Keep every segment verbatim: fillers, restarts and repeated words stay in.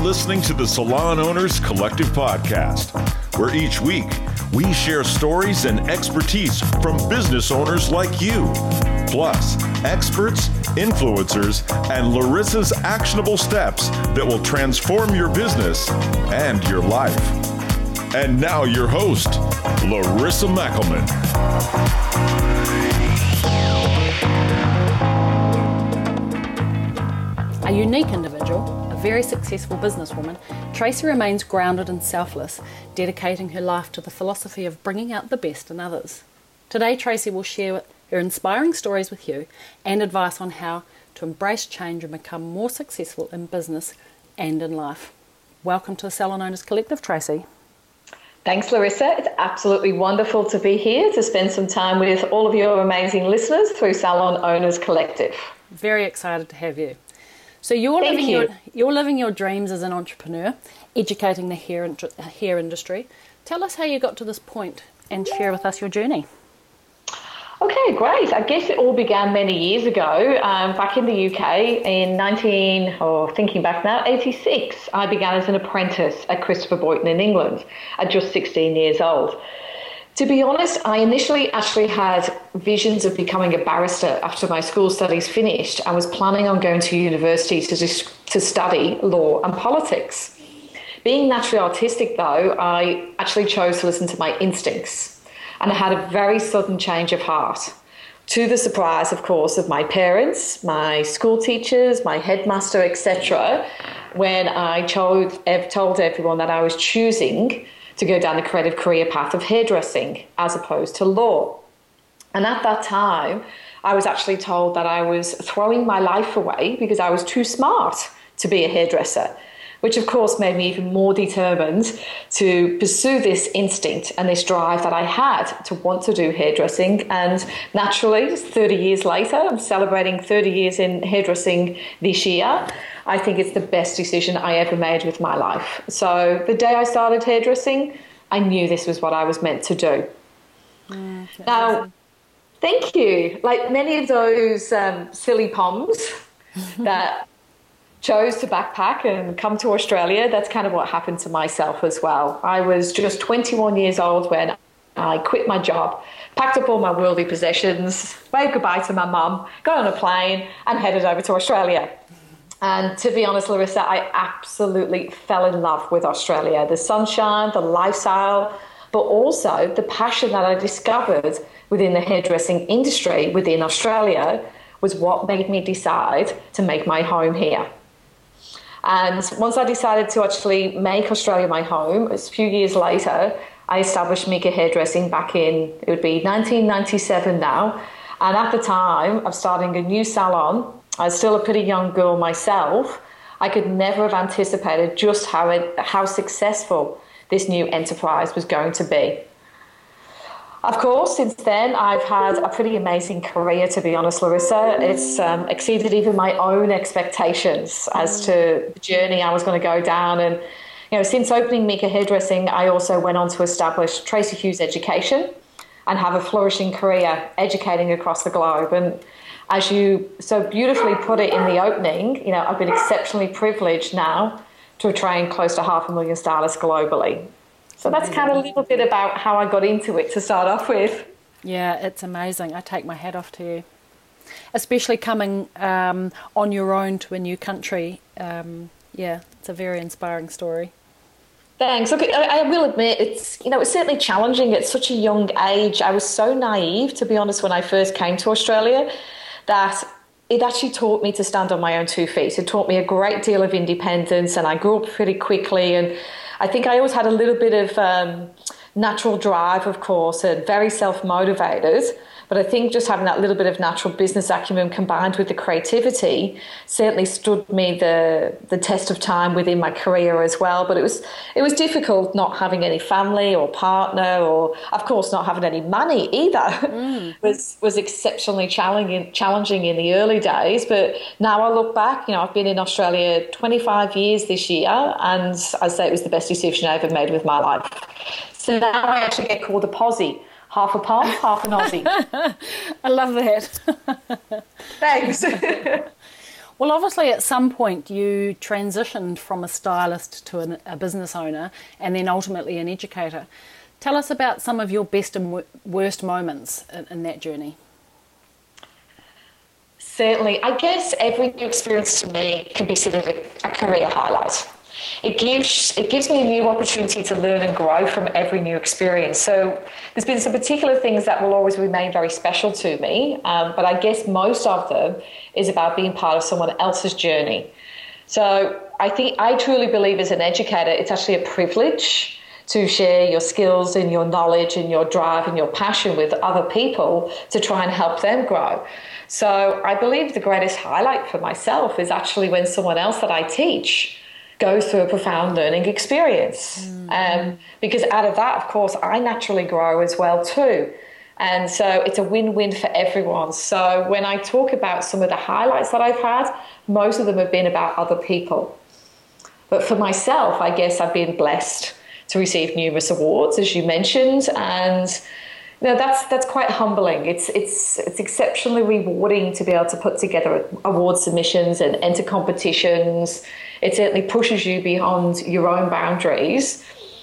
listening to the Salon Owners Collective podcast, where each week we share stories and expertise from business owners like you, plus experts, influencers, and Larissa's actionable steps that will transform your business and your life. And now your host, Larissa Meckelman. A unique individual, a very successful businesswoman, Tracy remains grounded and selfless, dedicating her life to the philosophy of bringing out the best in others. Today, Tracy will share her inspiring stories with you and advice on how to embrace change and become more successful in business and in life. Welcome to the Salon Owners Collective, Tracy. Thanks, Larissa. It's absolutely wonderful to be here to spend some time with all of your amazing listeners through Salon Owners Collective. Very excited to have you. So you're Thank living you. your you're living your dreams as an entrepreneur, educating the hair in, hair industry. Tell us how you got to this point and share with us your journey. Okay, great. I guess it all began many years ago, um, back in the U K in nineteen, or thinking back now, eighty-six. I began as an apprentice at Christopher Boyton in England at just sixteen years old. To be honest, I initially actually had visions of becoming a barrister after my school studies finished. I was planning on going to university to, to study law and politics. Being naturally artistic, though, I actually chose to listen to my instincts. And I had a very sudden change of heart, to the surprise, of course, of my parents, my school teachers, my headmaster, et cetera, when I told, told everyone that I was choosing to go down the creative career path of hairdressing as opposed to law. And at that time, I was actually told that I was throwing my life away because I was too smart to be a hairdresser, which of course made me even more determined to pursue this instinct and this drive that I had to want to do hairdressing. And naturally, thirty years later, I'm celebrating thirty years in hairdressing this year. I think it's the best decision I ever made with my life. So the day I started hairdressing, I knew this was what I was meant to do. Mm, now, awesome. Thank you. Like many of those um, silly poms that chose to backpack and come to Australia, that's kind of what happened to myself as well. I was just twenty-one years old when I quit my job, packed up all my worldly possessions, waved goodbye to my mum, got on a plane and headed over to Australia. And to be honest, Larissa, I absolutely fell in love with Australia. The sunshine, the lifestyle, but also the passion that I discovered within the hairdressing industry within Australia was what made me decide to make my home here. And once I decided to actually make Australia my home, a few years later, I established Mika Hairdressing back in, it would be nineteen ninety-seven now. And at the time of starting a new salon, I was still a pretty young girl myself. I could never have anticipated just how it, how successful this new enterprise was going to be. Of course, since then, I've had a pretty amazing career, to be honest, Larissa. It's um, exceeded even my own expectations as to the journey I was going to go down. And, you know, since opening Mika Hairdressing, I also went on to establish Tracy Hughes Education and have a flourishing career educating across the globe. And as you so beautifully put it in the opening, you know, I've been exceptionally privileged now to train close to half a million stylists globally. So that's kind of a little bit about how I got into it to start off with. Yeah, it's amazing. I take my hat off to you. Especially coming um, on your own to a new country. Um, yeah, it's a very inspiring story. Thanks. Look, I, I will admit it's, you know, it's certainly challenging at such a young age. I was so naive, to be honest, when I first came to Australia, that it actually taught me to stand on my own two feet. It taught me a great deal of independence, and I grew up pretty quickly. And I think I always had a little bit of um, natural drive, of course, and very self-motivated. But I think just having that little bit of natural business acumen combined with the creativity certainly stood me the the test of time within my career as well. But it was it was difficult not having any family or partner, or of course not having any money either. Mm. was was exceptionally challenging challenging in the early days. But now I look back, you know, I've been in Australia twenty-five years this year, and I say it was the best decision I ever made with my life. So now I actually get called a posie. Half a pom, half an Aussie. I love that. Thanks. Well, obviously at some point you transitioned from a stylist to an, a business owner and then ultimately an educator. Tell us about some of your best and w- worst moments in, in that journey. Certainly. I guess every new experience to me can be sort of a, a career highlight. It gives it gives me a new opportunity to learn and grow from every new experience. So there's been some particular things that will always remain very special to me, um, but I guess most of them is about being part of someone else's journey. So I think I truly believe as an educator, it's actually a privilege to share your skills and your knowledge and your drive and your passion with other people to try and help them grow. So I believe the greatest highlight for myself is actually when someone else that I teach goes through a profound learning experience. Mm-hmm. Um, because out of that, of course, I naturally grow as well too. And so it's a win-win for everyone. So when I talk about some of the highlights that I've had, most of them have been about other people. But for myself, I guess I've been blessed to receive numerous awards, as you mentioned, and you know, that's that's quite humbling. It's it's it's exceptionally rewarding to be able to put together award submissions and enter competitions. It certainly pushes you beyond your own boundaries.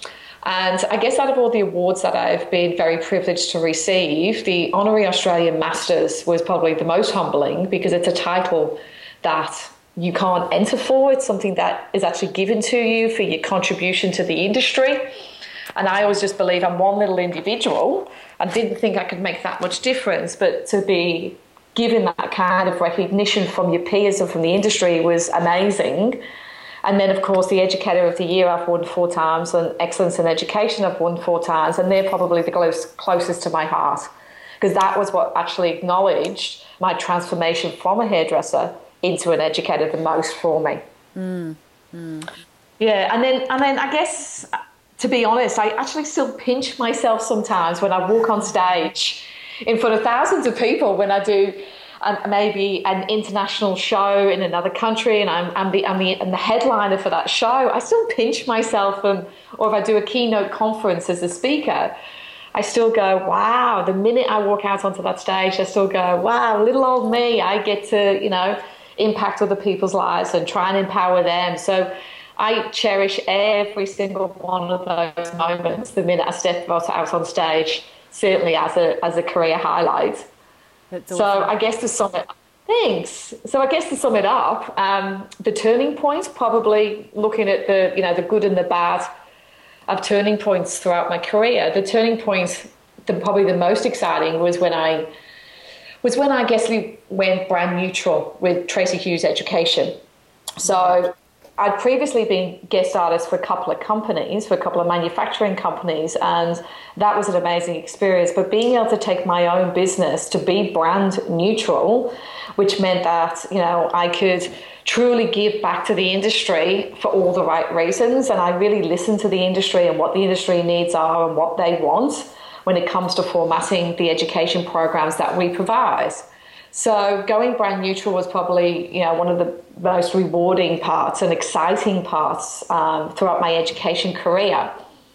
And I guess out of all the awards that I've been very privileged to receive, the Honorary Australian Masters was probably the most humbling because it's a title that you can't enter for. It's something that is actually given to you for your contribution to the industry. And I always just believe I'm one little individual and didn't think I could make that much difference, but to be given that kind of recognition from your peers and from the industry was amazing. And then, of course, the Educator of the Year I've won four times, and Excellence in Education I've won four times, and they're probably the close, closest to my heart, because that was what actually acknowledged my transformation from a hairdresser into an educator the most for me. Mm, mm. Yeah, and then and then I guess, to be honest, I actually still pinch myself sometimes when I walk on stage in front of thousands of people when I do um, maybe an international show in another country and I'm, I'm, the, I'm, the, I'm the headliner for that show. I still pinch myself, and, or if I do a keynote conference as a speaker, I still go, wow, the minute I walk out onto that stage, I still go, wow, little old me, I get to, you know, impact other people's lives and try and empower them. So I cherish every single one of those moments the minute I step out on stage, certainly as a as a career highlight. That's awesome. So I guess to sum it thanks. So I guess to sum it up, um, the turning point, probably looking at the, you know, the good and the bad of turning points throughout my career. The turning point, the, probably the most exciting was when I was when I guess we went brand neutral with Tracy Hughes Education. So I'd previously been guest artist for a couple of companies, for a couple of manufacturing companies, and that was an amazing experience. But being able to take my own business to be brand neutral, which meant that, you know, I could truly give back to the industry for all the right reasons. And I really listen to the industry and what the industry needs are and what they want when it comes to formatting the education programs that we provide. So going brand neutral was probably, you know, one of the most rewarding parts and exciting parts um, throughout my education career.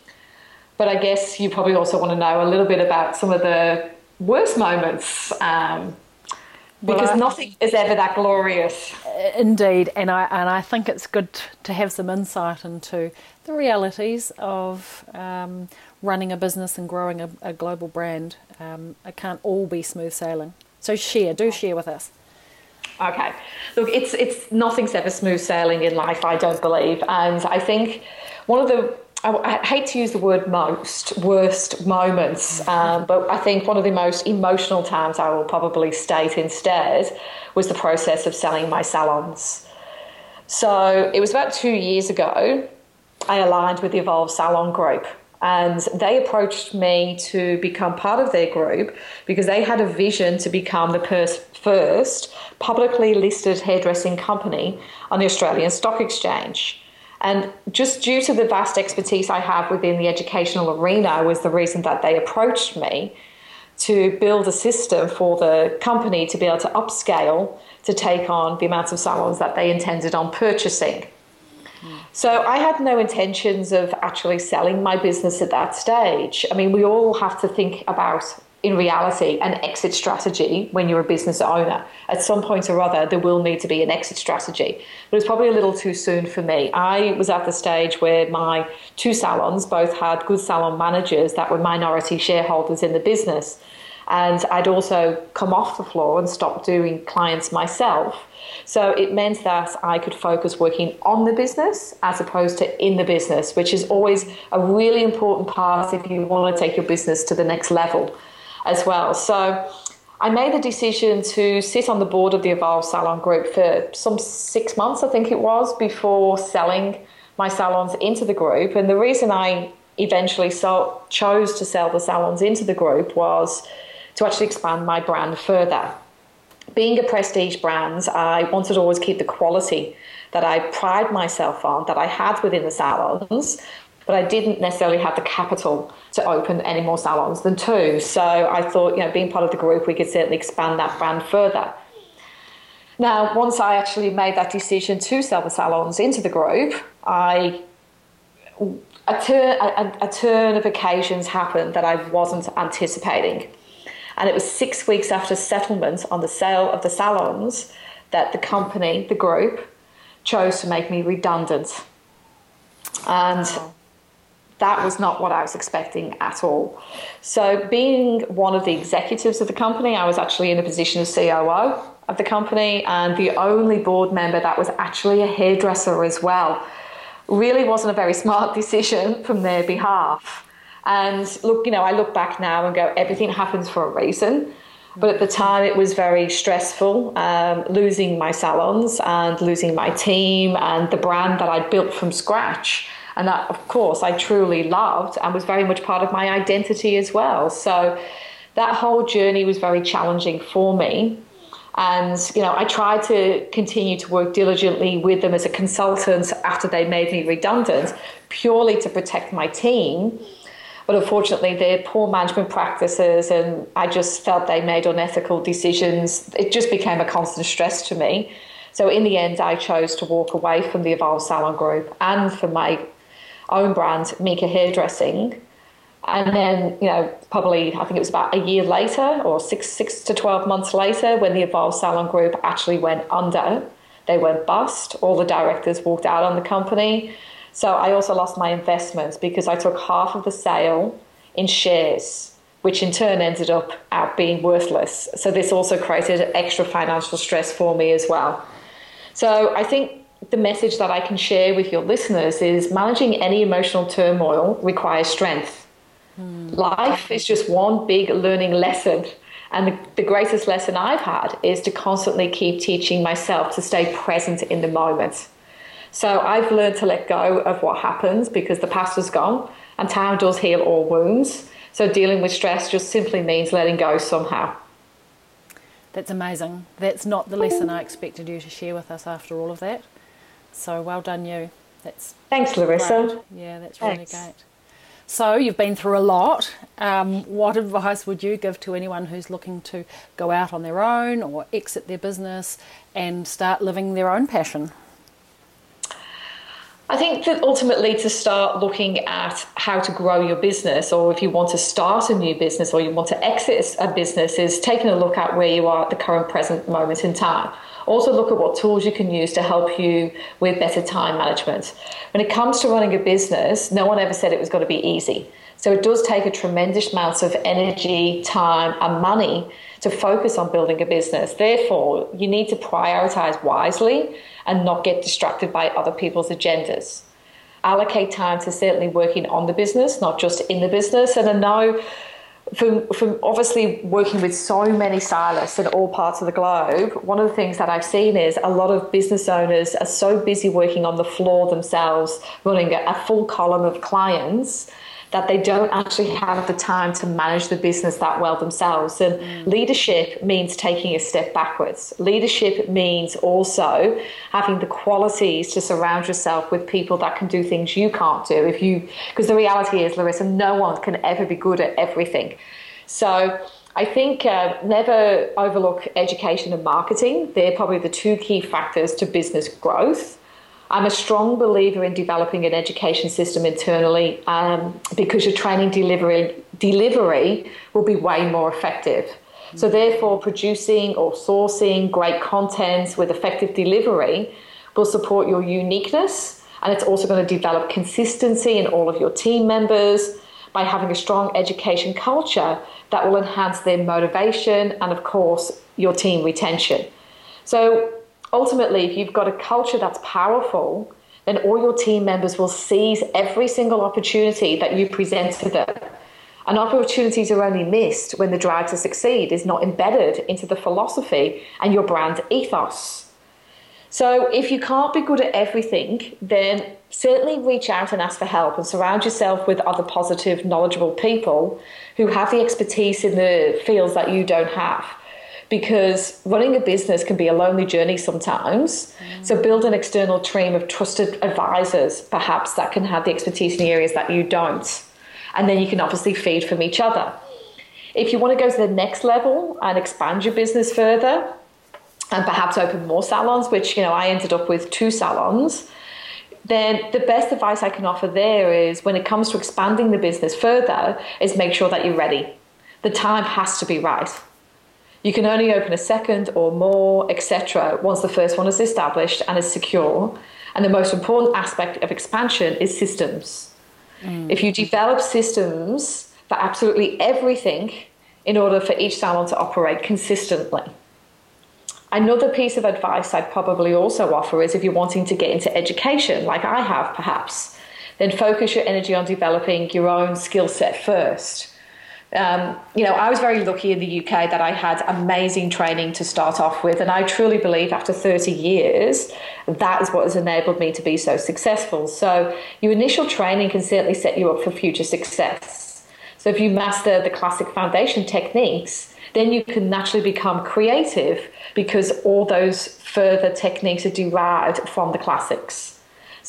But I guess you probably also want to know a little bit about some of the worst moments, um, because well, I, nothing is ever that glorious. Indeed, and I and I think it's good to have some insight into the realities of um, running a business and growing a, a global brand. Um, it can't all be smooth sailing. So share, do share with us. Okay. Look, it's it's nothing's ever smooth sailing in life, I don't believe. And I think one of the, I, I hate to use the word most, worst moments, um, but I think one of the most emotional times I will probably state instead was the process of selling my salons. So it was about two years ago, I aligned with the Evolve Salon Group. And they approached me to become part of their group because they had a vision to become the pers- first publicly listed hairdressing company on the Australian Stock Exchange. And just due to the vast expertise I have within the educational arena was the reason that they approached me to build a system for the company to be able to upscale to take on the amounts of salons that they intended on purchasing. So I had no intentions of actually selling my business at that stage. I mean, we all have to think about in reality, an exit strategy when you're a business owner. At some point or other, there will need to be an exit strategy. But it was probably a little too soon for me. I was at the stage where my two salons both had good salon managers that were minority shareholders in the business. And I'd also come off the floor and stopped doing clients myself. So it meant that I could focus working on the business as opposed to in the business, which is always a really important part if you want to take your business to the next level as well. So I made the decision to sit on the board of the Evolve Salon Group for some six months, I think it was, before selling my salons into the group. And the reason I eventually so, chose to sell the salons into the group was to actually expand my brand further. Being a prestige brand, I wanted to always keep the quality that I pride myself on, that I had within the salons, but I didn't necessarily have the capital to open any more salons than two. So I thought, you know, being part of the group, we could certainly expand that brand further. Now, once I actually made that decision to sell the salons into the group, I a turn, a, a turn of occasions happened that I wasn't anticipating. And it was six weeks after settlement on the sale of the salons that the company, the group, chose to make me redundant. And wow. That was not what I was expecting at all. So being one of the executives of the company, I was actually in a position of C O O of the company, and the only board member that was actually a hairdresser as well. Really wasn't a very smart decision from their behalf. And look, you know, I look back now and go, everything happens for a reason. But at the time, it was very stressful, um, losing my salons and losing my team and the brand that I'd built from scratch. And that, of course, I truly loved and was very much part of my identity as well. So that whole journey was very challenging for me. And, you know, I tried to continue to work diligently with them as a consultant after they made me redundant, purely to protect my team. But unfortunately, their poor management practices, and I just felt they made unethical decisions. It just became a constant stress to me. So in the end, I chose to walk away from the Evolve Salon Group and from my own brand, Mika Hairdressing. And then, you know, probably, I think it was about a year later or six, six to twelve months later when the Evolve Salon Group actually went under. They went bust. All the directors walked out on the company. So I also lost my investments because I took half of the sale in shares, which in turn ended up out being worthless. So this also created extra financial stress for me as well. So I think the message that I can share with your listeners is managing any emotional turmoil requires strength. Mm. Life is just one big learning lesson. And the, the greatest lesson I've had is to constantly keep teaching myself to stay present in the moment. So I've learned to let go of what happens because the past is gone and time does heal all wounds. So dealing with stress just simply means letting go somehow. That's amazing. That's not the lesson I expected you to share with us after all of that. So well done you. That's Thanks, Larissa. Great. Yeah, that's really Thanks. great. So you've been through a lot. Um, what advice would you give to anyone who's looking to go out on their own or exit their business and start living their own passion? I think that ultimately to start looking at how to grow your business, or if you want to start a new business or you want to exit a business, is taking a look at where you are at the current present moment in time. Also look at what tools you can use to help you with better time management. When it comes to running a business, no one ever said it was going to be easy. So it does take a tremendous amount of energy, time and money to focus on building a business. Therefore, you need to prioritize wisely and not get distracted by other people's agendas. Allocate time to certainly working on the business, not just in the business. And I know from, from obviously working with so many stylists in all parts of the globe, one of the things that I've seen is a lot of business owners are so busy working on the floor themselves, running a full column of clients, that they don't actually have the time to manage the business that well themselves. And mm. leadership means taking a step backwards. Leadership means also having the qualities to surround yourself with people that can do things you can't do. If you, because the reality is, Larissa, no one can ever be good at everything. So I think uh, never overlook education and marketing. They're probably the two key factors to business growth. I'm a strong believer in developing an education system internally um, because your training delivery delivery will be way more effective. Mm-hmm. So therefore, producing or sourcing great content with effective delivery will support your uniqueness, and it's also going to develop consistency in all of your team members by having a strong education culture that will enhance their motivation and, of course, your team retention. So ultimately, if you've got a culture that's powerful, then all your team members will seize every single opportunity that you present to them. And opportunities are only missed when the drive to succeed is not embedded into the philosophy and your brand ethos. So if you can't be good at everything, then certainly reach out and ask for help and surround yourself with other positive, knowledgeable people who have the expertise in the fields that you don't have. Because running a business can be a lonely journey sometimes. Mm. So build an external team of trusted advisors, perhaps, that can have the expertise in the areas that you don't. And then you can obviously feed from each other. If you want to go to the next level and expand your business further and perhaps open more salons, which, you know, I ended up with two salons, then the best advice I can offer there is, when it comes to expanding the business further, is make sure that you're ready. The time has to be right. You can only open a second or more, et cetera, once the first one is established and is secure. And the most important aspect of expansion is systems. Mm. If you develop systems for absolutely everything in order for each salon to operate consistently. Another piece of advice I'd probably also offer is, if you're wanting to get into education, like I have perhaps, then focus your energy on developing your own skill set first. Um, you know, I was very lucky in the U K that I had amazing training to start off with, and I truly believe after thirty years, that is what has enabled me to be so successful. So your initial training can certainly set you up for future success. So if you master the classic foundation techniques, then you can naturally become creative, because all those further techniques are derived from the classics.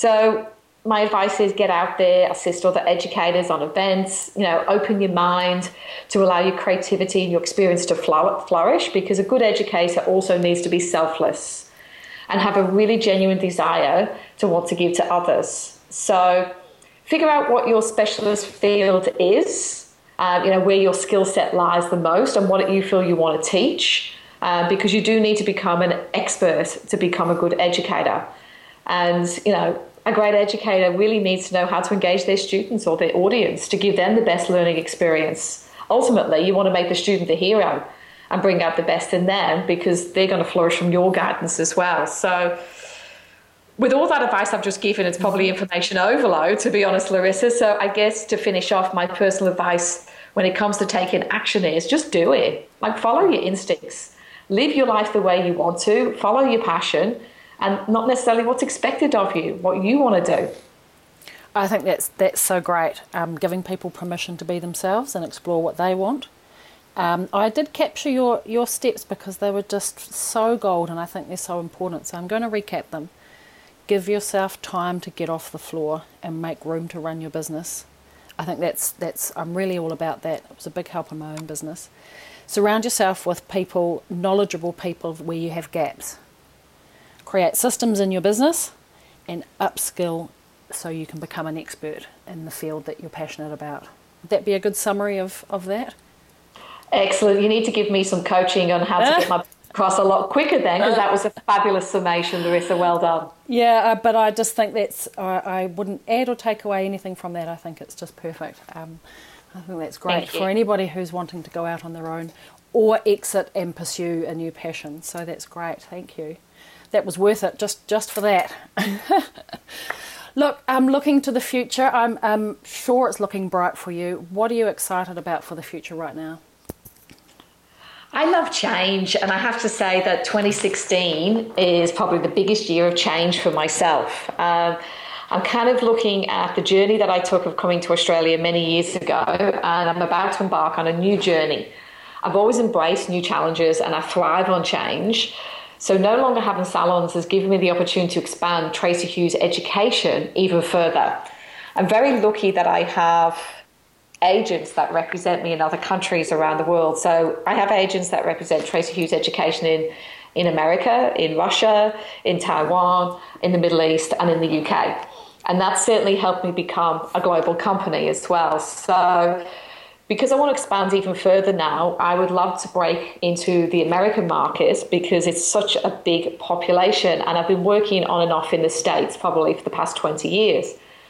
So my advice is, get out there, assist other educators on events, you know, open your mind to allow your creativity and your experience to flourish, because a good educator also needs to be selfless and have a really genuine desire to want to give to others. So figure out what your specialist field is, uh, you know, where your skill set lies the most and what you feel you want to teach, uh, because you do need to become an expert to become a good educator. And, you know, a great educator really needs to know how to engage their students or their audience to give them the best learning experience. Ultimately, you want to make the student the hero and bring out the best in them, because they're going to flourish from your guidance as well. So with all that advice I've just given, it's probably information overload, to be honest, Larissa. So I guess to finish off, my personal advice when it comes to taking action is just do it. Like, follow your instincts. Live your life the way you want to. Follow your passion. And not necessarily what's expected of you, what you want to do. I think that's that's so great, um, giving people permission to be themselves and explore what they want. Um, I did capture your, your steps because they were just so gold, and I think they're so important. So I'm going to recap them. Give yourself time to get off the floor and make room to run your business. I think that's that's I'm really all about that. It was a big help in my own business. Surround yourself with people, knowledgeable people where you have gaps. Create systems in your business and upskill so you can become an expert in the field that you're passionate about. Would that be a good summary of, of that? Excellent. You need to give me some coaching on how to get my across a lot quicker then, because that was a fabulous summation, Larissa. Well done. Yeah, uh, but I just think that's, uh, I wouldn't add or take away anything from that. I think it's just perfect. Um, I think that's great for anybody who's wanting to go out on their own or exit and pursue a new passion. So that's great. Thank you. That was worth it, just just for that. Look, I'm looking to the future. I'm, I'm sure it's looking bright for you. What are you excited about for the future right now? I love change, and I have to say that twenty sixteen is probably the biggest year of change for myself. Um, I'm kind of looking at the journey that I took of coming to Australia many years ago, and I'm about to embark on a new journey. I've always embraced new challenges, and I thrive on change. So no longer having salons has given me the opportunity to expand Tracy Hughes education even further. I'm very lucky that I have agents that represent me in other countries around the world. So I have agents that represent Tracy Hughes education in, in America, in Russia, in Taiwan, in the Middle East, and in the U K. And that's certainly helped me become a global company as well. So because I want to expand even further now, I would love to break into the American market because it's such a big population, and I've been working on and off in the States probably for the past twenty years.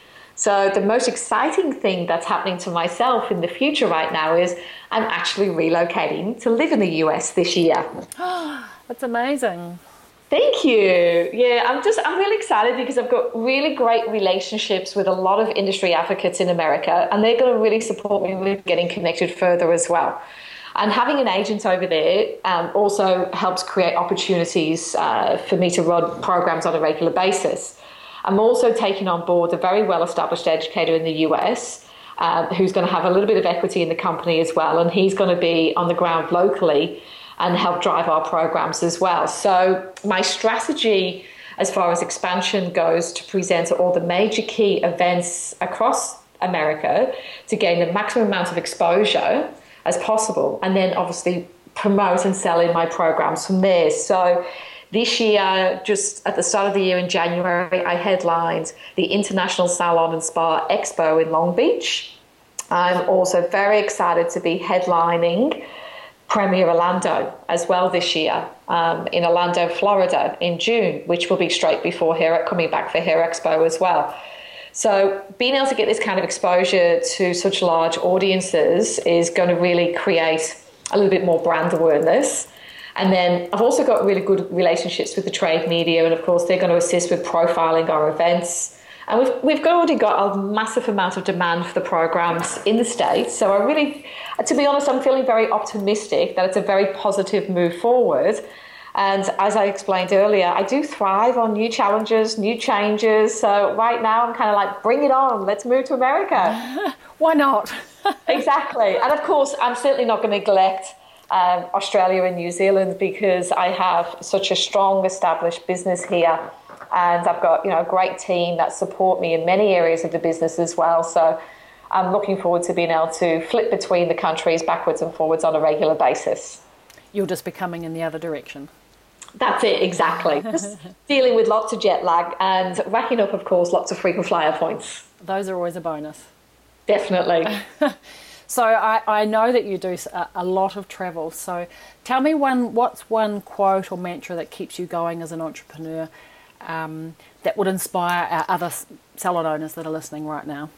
So the most exciting thing that's happening to myself in the future right now is I'm actually relocating to live in the U S this year. That's amazing. Thank you. Yeah, I'm just, I'm really excited because I've got really great relationships with a lot of industry advocates in America, and they're going to really support me with getting connected further as well. And having an agent over there um, also helps create opportunities uh, for me to run programs on a regular basis. I'm also taking on board a very well-established educator in the U S uh, who's going to have a little bit of equity in the company as well, and he's going to be on the ground locally and help drive our programs as well. So my strategy as far as expansion goes to present all the major key events across America to gain the maximum amount of exposure as possible, and then obviously promote and sell in my programs from there. So this year, just at the start of the year in January, I headlined the International Salon and Spa Expo in Long Beach. I'm also very excited to be headlining Premier Orlando as well this year um, in Orlando, Florida in June, which will be straight before Hair, coming back for Hair Expo as well. So being able to get this kind of exposure to such large audiences is going to really create a little bit more brand awareness. And then I've also got really good relationships with the trade media, and of course they're going to assist with profiling our events. And we've we've got, already got a massive amount of demand for the programs in the States. So I really, to be honest, I'm feeling very optimistic that it's a very positive move forward. And as I explained earlier, I do thrive on new challenges, new changes. So right now I'm kind of like, bring it on, let's move to America. Why not? Exactly. And of course, I'm certainly not going to neglect Um, Australia and New Zealand because I have such a strong established business here, and I've got, you know, a great team that support me in many areas of the business as well. So I'm looking forward to being able to flip between the countries backwards and forwards on a regular basis. You'll just be coming in the other direction. That's it, exactly. Just dealing with lots of jet lag and racking up, of course, lots of frequent flyer points. Those are always a bonus. Definitely. So I, I know that you do a, a lot of travel. So tell me one, what's one quote or mantra that keeps you going as an entrepreneur um, that would inspire our other salon owners that are listening right now?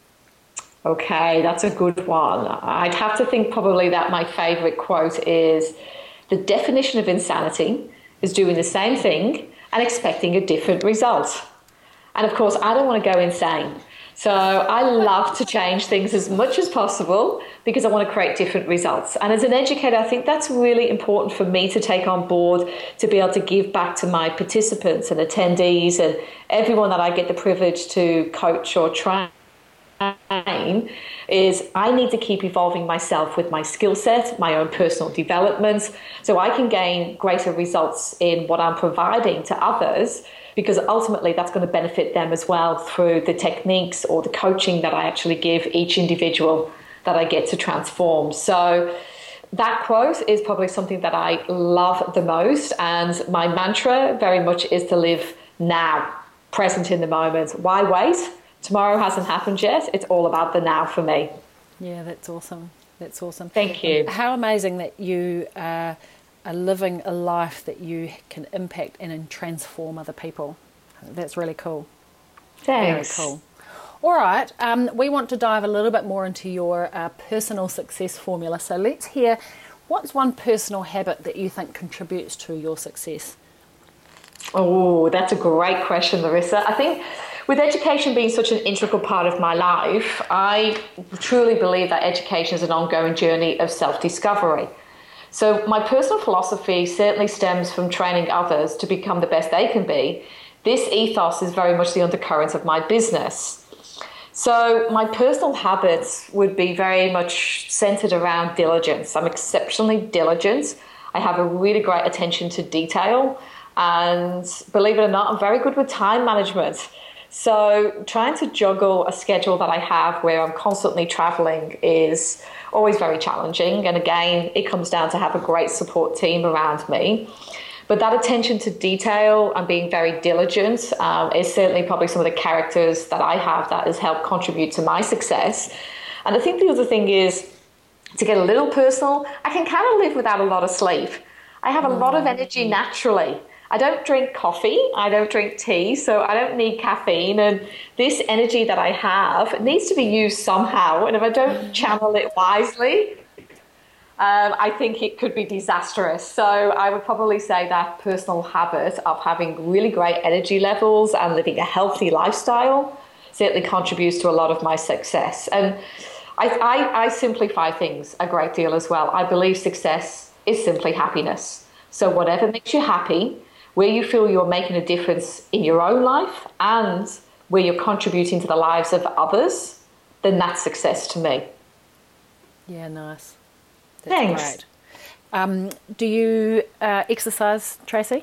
Okay, that's a good one. I'd have to think probably that my favourite quote is, the definition of insanity is doing the same thing and expecting a different result. And of course, I don't want to go insane. So I love to change things as much as possible because I want to create different results. And as an educator, I think that's really important for me to take on board, to be able to give back to my participants and attendees and everyone that I get the privilege to coach or train. Is I need to keep evolving myself with my skill set, my own personal development, so I can gain greater results in what I'm providing to others, because ultimately that's going to benefit them as well through the techniques or the coaching that I actually give each individual that I get to transform. So that quote is probably something that I love the most, and my mantra very much is to live now, present in the moment. Why wait? Tomorrow hasn't happened yet. It's all about the now for me. Yeah, that's awesome. That's awesome. Thank you. How amazing that you are, are living a life that you can impact and transform other people. That's really cool. Thanks. Very cool. All right. Um, we want to dive a little bit more into your uh, personal success formula. So let's hear, what's one personal habit that you think contributes to your success? Oh, that's a great question, Larissa. I think with education being such an integral part of my life, I truly believe that education is an ongoing journey of self-discovery. So my personal philosophy certainly stems from training others to become the best they can be. This ethos is very much the undercurrent of my business. So my personal habits would be very much centered around diligence. I'm exceptionally diligent. I have a really great attention to detail. And believe it or not, I'm very good with time management. So trying to juggle a schedule that I have where I'm constantly traveling is always very challenging. And again, it comes down to have a great support team around me. But that attention to detail and being very diligent um, is certainly probably some of the characters that I have that has helped contribute to my success. And I think the other thing is to get a little personal, I can kind of live without a lot of sleep. I have a lot of energy naturally. I don't drink coffee, I don't drink tea, so I don't need caffeine. And this energy that I have needs to be used somehow. And if I don't channel it wisely, um, I think it could be disastrous. So I would probably say that personal habit of having really great energy levels and living a healthy lifestyle certainly contributes to a lot of my success. And I, I, I simplify things a great deal as well. I believe success is simply happiness. So whatever makes you happy, where you feel you're making a difference in your own life and where you're contributing to the lives of others, then that's success to me. Yeah, nice. That's Thanks. Great. Um, do you uh, exercise, Tracy?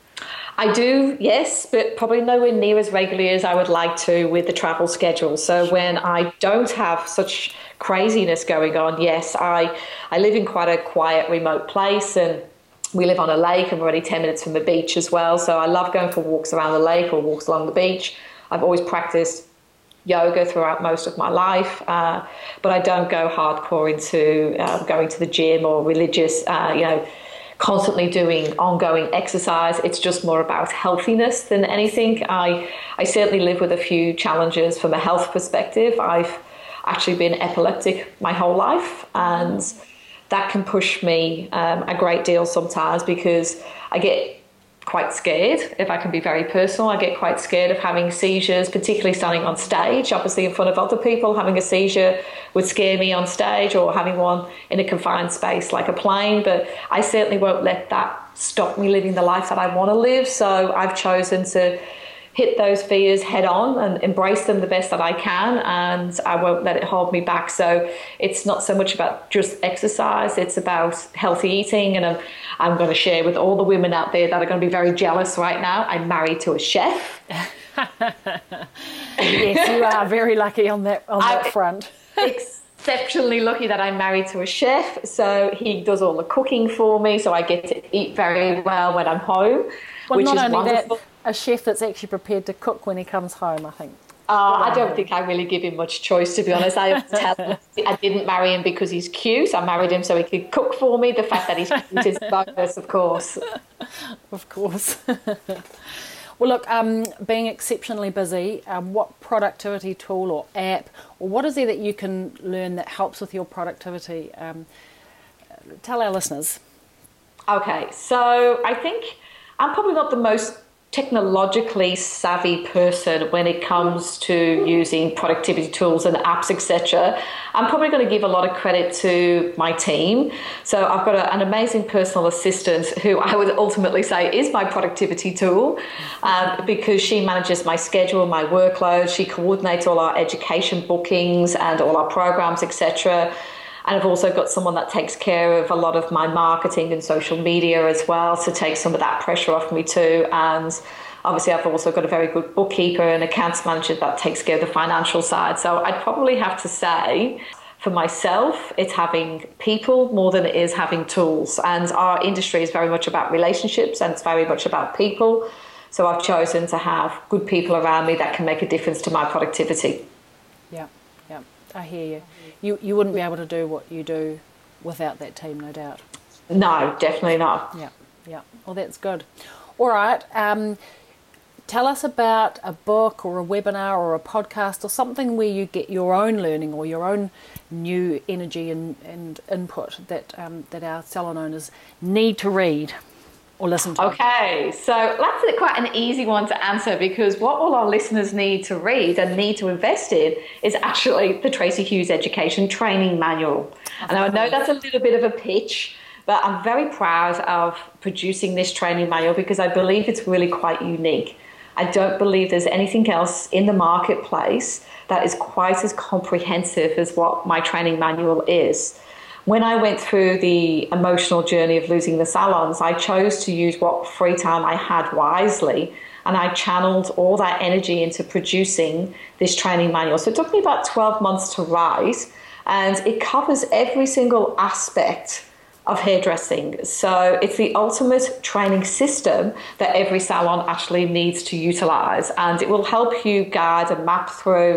I do, yes, but probably nowhere near as regularly as I would like to with the travel schedule. So when I don't have such craziness going on, yes, I, I live in quite a quiet, remote place, and we live on a lake and we're only ten minutes from the beach as well. So I love going for walks around the lake or walks along the beach. I've always practiced yoga throughout most of my life, uh, but I don't go hardcore into uh, going to the gym or religious, uh, you know, constantly doing ongoing exercise. It's just more about healthiness than anything. I, I certainly live with a few challenges from a health perspective. I've actually been epileptic my whole life, and that can push me um, a great deal sometimes because I get quite scared, if I can be very personal. I get quite scared of having seizures, particularly standing on stage. Obviously, in front of other people, having a seizure would scare me on stage, or having one in a confined space like a plane. But I certainly won't let that stop me living the life that I want to live. So I've chosen to hit those fears head on and embrace them the best that I can, and I won't let it hold me back. So it's not so much about just exercise, it's about healthy eating. And I'm, I'm going to share with all the women out there that are going to be very jealous right now, I'm married to a chef. Yes, you are very lucky on that, on that I, front. Exceptionally lucky that I'm married to a chef, so he does all the cooking for me, so I get to eat very well when I'm home, Well, which not is only wonderful. that, a chef that's actually prepared to cook when he comes home, I think. Uh, I don't think I really give him much choice, to be honest. I tell him I didn't marry him because he's cute. I married him so he could cook for me. The fact that he's cute is a bonus, of course. Of course. Well, look, um, being exceptionally busy, um, what productivity tool or app, or what is there that you can learn that helps with your productivity? Um, tell our listeners. Okay, so I think I'm probably not the most technologically savvy person when it comes to using productivity tools and apps, et cetera. I'm probably going to give a lot of credit to my team. So I've got a, an amazing personal assistant who I would ultimately say is my productivity tool, um, because she manages my schedule, my workload. She coordinates all our education bookings and all our programs, et cetera. And I've also got someone that takes care of a lot of my marketing and social media as well, to take some of that pressure off me too. And obviously I've also got a very good bookkeeper and accounts manager that takes care of the financial side. So I'd probably have to say, for myself, it's having people more than it is having tools. And our industry is very much about relationships, and it's very much about people. So I've chosen to have good people around me that can make a difference to my productivity. Yeah, yeah, I hear you. You you wouldn't be able to do what you do without that team, no doubt. No, definitely not. Yeah, yeah. Well, that's good. All right. Um, tell us about a book or a webinar or a podcast or something where you get your own learning or your own new energy and, and input that um, that our salon owners need to read or listen to. Okay, so that's quite an easy one to answer, because what all our listeners need to read and need to invest in is actually the Tracy Hughes Education Training Manual. And I know that's a little bit of a pitch, but I'm very proud of producing this training manual because I believe it's really quite unique. I don't believe there's anything else in the marketplace that is quite as comprehensive as what my training manual is. When I went through the emotional journey of losing the salons, I chose to use what free time I had wisely, and I channeled all that energy into producing this training manual. So it took me about twelve months to write, and it covers every single aspect of hairdressing. So it's the ultimate training system that every salon actually needs to utilize, and it will help you guide and map through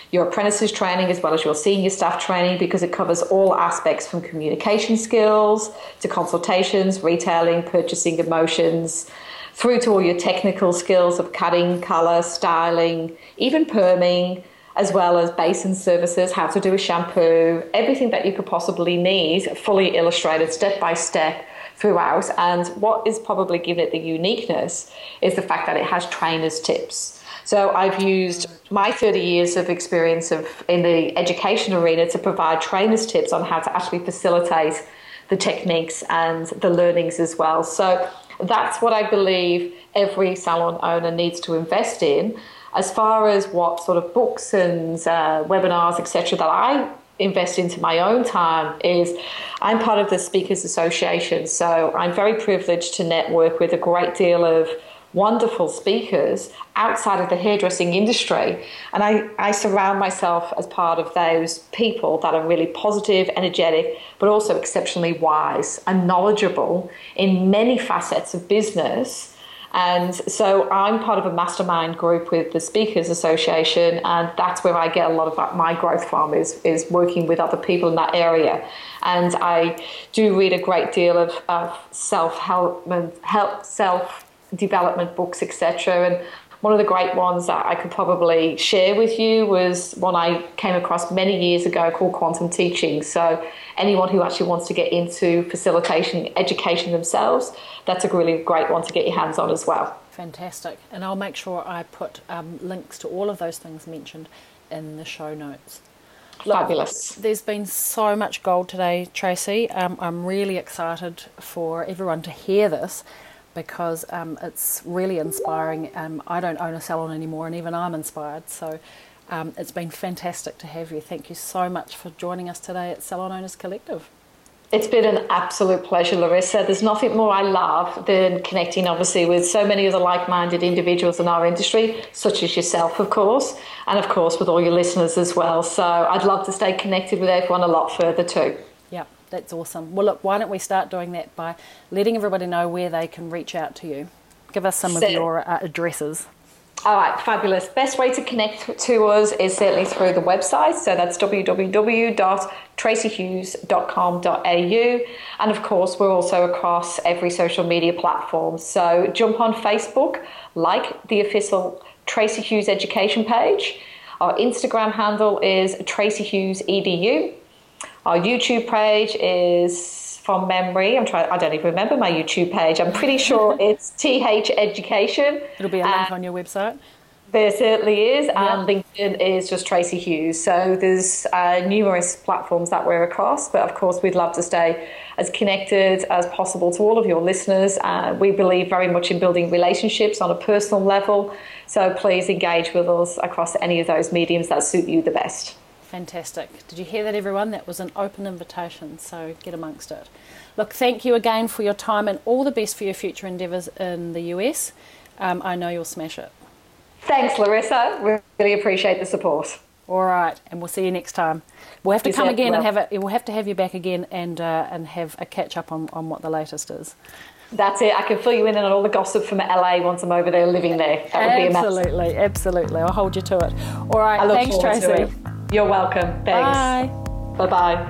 your apprentices training as well as your senior staff training, because it covers all aspects from communication skills to consultations, retailing, purchasing, emotions, through to all your technical skills of cutting, colour, styling, even perming, as well as basin services, how to do a shampoo, everything that you could possibly need, fully illustrated step by step throughout. And what is probably given it the uniqueness is the fact that it has trainers' tips. So I've used my thirty years of experience of in the education arena to provide trainers' tips on how to actually facilitate the techniques and the learnings as well. So that's what I believe every salon owner needs to invest in. As far as what sort of books and uh, webinars, et cetera, that I invest into my own time is I'm part of the Speakers Association. So I'm very privileged to network with a great deal of wonderful speakers outside of the hairdressing industry. And I, I surround myself as part of those people that are really positive, energetic, but also exceptionally wise and knowledgeable in many facets of business. And so I'm part of a mastermind group with the Speakers Association, and that's where I get a lot of my growth from, is, is working with other people in that area. And I do read a great deal of, of self-help, help, self-development books, et cetera. And one of the great ones that I could probably share with you was one I came across many years ago called Quantum Teaching. So anyone who actually wants to get into facilitation, education themselves, that's a really great one to get your hands on as well. Fantastic. And I'll make sure I put um, links to all of those things mentioned in the show notes. Look, fabulous. There's been so much gold today, Tracy. Um, I'm really excited for everyone to hear this, because um, it's really inspiring. Um, I don't own a salon anymore, and even I'm inspired. So um, it's been fantastic to have you. Thank you so much for joining us today at Salon Owners Collective. It's been an absolute pleasure, Larissa. There's nothing more I love than connecting, obviously, with so many other like-minded individuals in our industry, such as yourself, of course, and of course with all your listeners as well. So I'd love to stay connected with everyone a lot further too. Yeah. That's awesome. Well, look, why don't we start doing that by letting everybody know where they can reach out to you. Give us some so, of your uh, addresses. All right, fabulous. Best way to connect to us is certainly through the website. So that's w w w dot tracy hughes dot com dot a u. And of course, we're also across every social media platform. So jump on Facebook, like the official Tracy Hughes Education page. Our Instagram handle is Tracy Hughes E D U. Our YouTube page is, from memory, I'm trying, I don't even remember my YouTube page. I'm pretty sure it's T H Education. It'll be a link um, on your website. There certainly is. Yeah. And LinkedIn is just Tracy Hughes. So there's uh, numerous platforms that we're across. But of course, we'd love to stay as connected as possible to all of your listeners. Uh, we believe very much in building relationships on a personal level. So please engage with us across any of those mediums that suit you the best. Fantastic. Did you hear that, everyone? That was an open invitation, so get amongst it. Look, thank you again for your time, and all the best for your future endeavours in the U S. Um, I know you'll smash it. Thanks, Larissa. We really appreciate the support. All right, and we'll see you next time. We'll have to You come again well. and have it. We'll have to have you back again and uh, and have a catch up on, on what the latest is. That's it. I can fill you in on all the gossip from L A once I'm over there living there. That would be amazing. Absolutely, absolutely. I'll hold you to it. All right, I look thanks, forward Tracy. to it. You're welcome. Thanks. Bye. Bye-bye.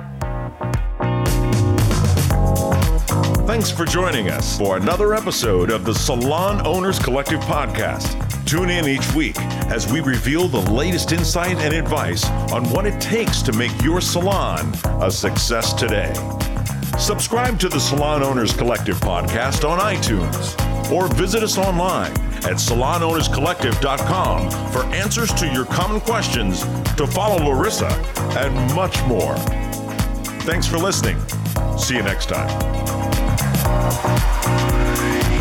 Thanks for joining us for another episode of the Salon Owners Collective podcast. Tune in each week as we reveal the latest insight and advice on what it takes to make your salon a success today. Subscribe to the Salon Owners Collective podcast on iTunes, or visit us online at salon owners collective dot com for answers to your common questions, to follow Larissa, and much more. Thanks for listening. See you next time.